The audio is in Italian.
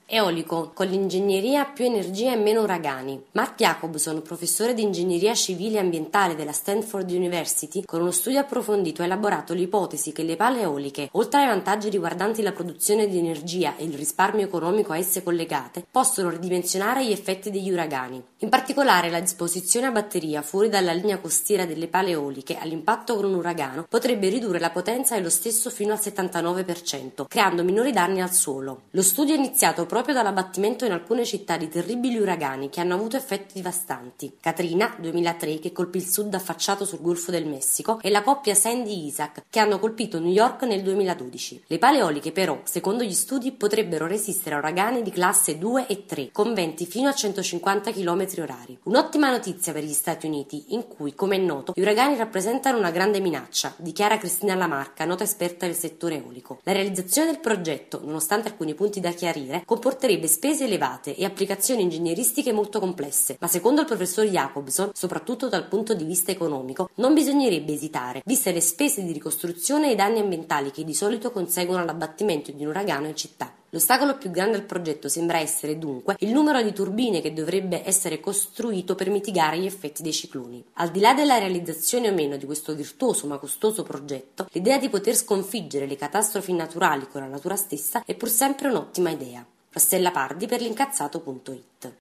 Eolico, con l'ingegneria più energia e meno uragani. Mark Jacobson, professore di ingegneria civile e ambientale della Stanford University, con uno studio approfondito ha elaborato l'ipotesi che le pale eoliche, oltre ai vantaggi riguardanti la produzione di energia e il risparmio economico a esse collegate, possono ridimensionare gli effetti degli uragani. In particolare, la disposizione a batteria fuori dalla linea costiera delle pale eoliche all'impatto con un uragano potrebbe ridurre la potenza dello stesso fino al 79%, creando minori danni al suolo. Lo studio è iniziato proprio dall'abbattimento in alcune città di terribili uragani che hanno avuto effetti devastanti. Katrina, 2003, che colpì il sud affacciato sul Golfo del Messico, e la coppia Sandy-Isaac, che hanno colpito New York nel 2012. Le pale eoliche, però, secondo gli studi, potrebbero resistere a uragani di classe 2 e 3, con venti fino a 150 km/h. Un'ottima notizia per gli Stati Uniti, in cui, come è noto, gli uragani rappresentano una grande minaccia, dichiara Cristina Lamarca, nota esperta del settore eolico. La realizzazione del progetto, nonostante alcuni punti da chiarire, comporterebbe spese elevate e applicazioni ingegneristiche molto complesse, ma secondo il professor Jacobson, soprattutto dal punto di vista economico, non bisognerebbe esitare, viste le spese di ricostruzione e i danni ambientali che di solito conseguono all'abbattimento di un uragano in città. L'ostacolo più grande al progetto sembra essere dunque il numero di turbine che dovrebbe essere costruito per mitigare gli effetti dei cicloni. Al di là della realizzazione o meno di questo virtuoso ma costoso progetto, l'idea di poter sconfiggere le catastrofi naturali con la natura stessa è pur sempre un'ottima idea. Rossella Pardi per l'incazzato.it